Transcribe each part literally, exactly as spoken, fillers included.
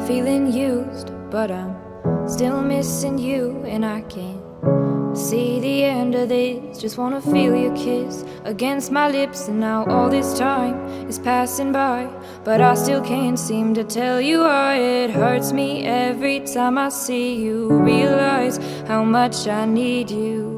feeling used, but I'm still missing you, and I can't see the end of this. Just wanna feel your kiss against my lips, and now all this time is passing by, but I still can't seem to tell you why. It hurts me every time I see you, realize how much I need you.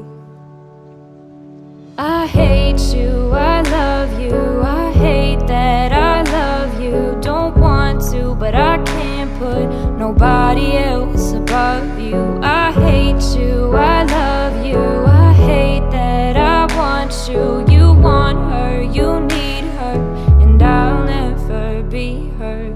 I hate you, I love you, I hate that I love you. Don't want to, but I can't put nobody else above you. I hate you, I love you, I hate that I want you. You want her, you need her, and I'll never be her.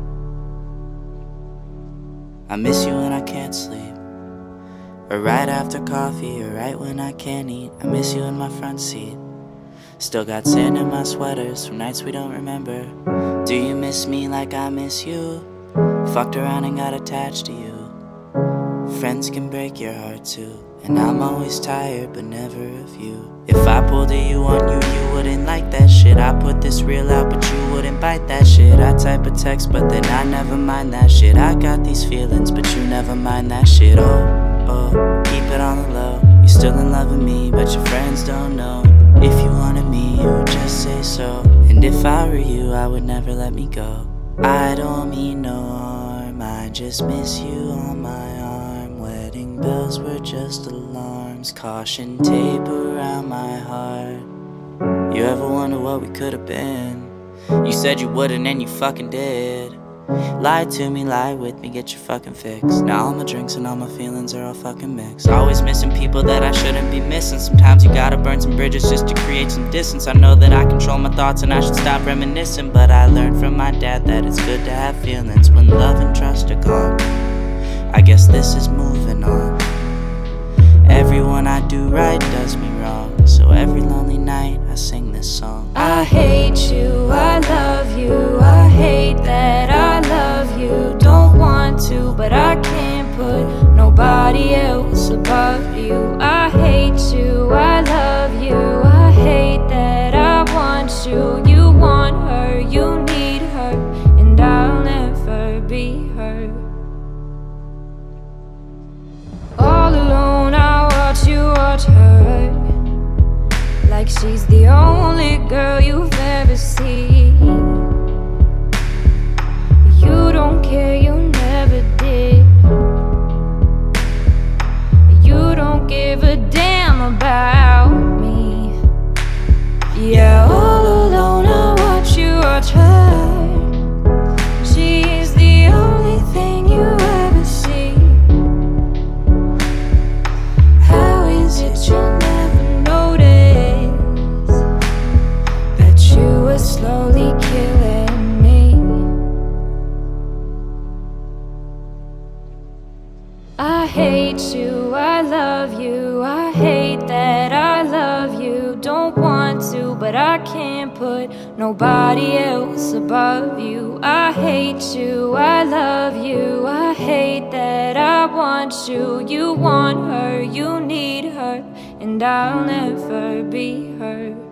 I miss you when I can't sleep, or right after coffee, or right when I can't eat. I miss you in my front seat. Still got sand in my sweaters from nights we don't remember. Do you miss me like I miss you? Fucked around and got attached to you. Friends can break your heart too, and I'm always tired but never of you. If I pulled a you on you, you wouldn't like that shit. I put this reel out but you wouldn't bite that shit. I type a text but then I never mind that shit. I got these feelings but you never mind that shit. Oh, oh, keep it on the low. You're still in love with me but your friends don't know. If you wanted me, you would just say so, and if I were you, I would never let me go. I don't mean no harm, I just miss you on my arm. Wedding bells were just alarms, caution tape around my heart. You ever wonder what we could have been? You said you wouldn't and you fucking did. Lie to me, lie with me, get your fucking fix. Now all my drinks and all my feelings are all fucking mixed. Always missing people that I shouldn't be missing. Sometimes you gotta burn some bridges just to create some distance. I know that I control my thoughts and I should stop reminiscing, but I learned from my dad that it's good to have feelings when love and trust are gone. I guess this is moving on. Everyone I do right does me wrong, so every lonely night I sing this song. I hate you, I love you, I hate that I love you. Don't want to, but I can't put nobody else above you. I hate you, I love you, I hate that I want you. You want her, you need her, and I'll never be her. All alone I watch you watch her, like she's the only girl you've ever seen. You don't care, you never did. You don't give a damn about me. Yeah, all alone I watch you watch her. She's the only thing you ever see. How is it you never notice that you were slowly killing me? I hate you, I love you, I hate that I love you. Don't want to, but I can't put nobody else above you. I hate you, I love you, I hate that I want you. You want her, you need her, and I'll never be her.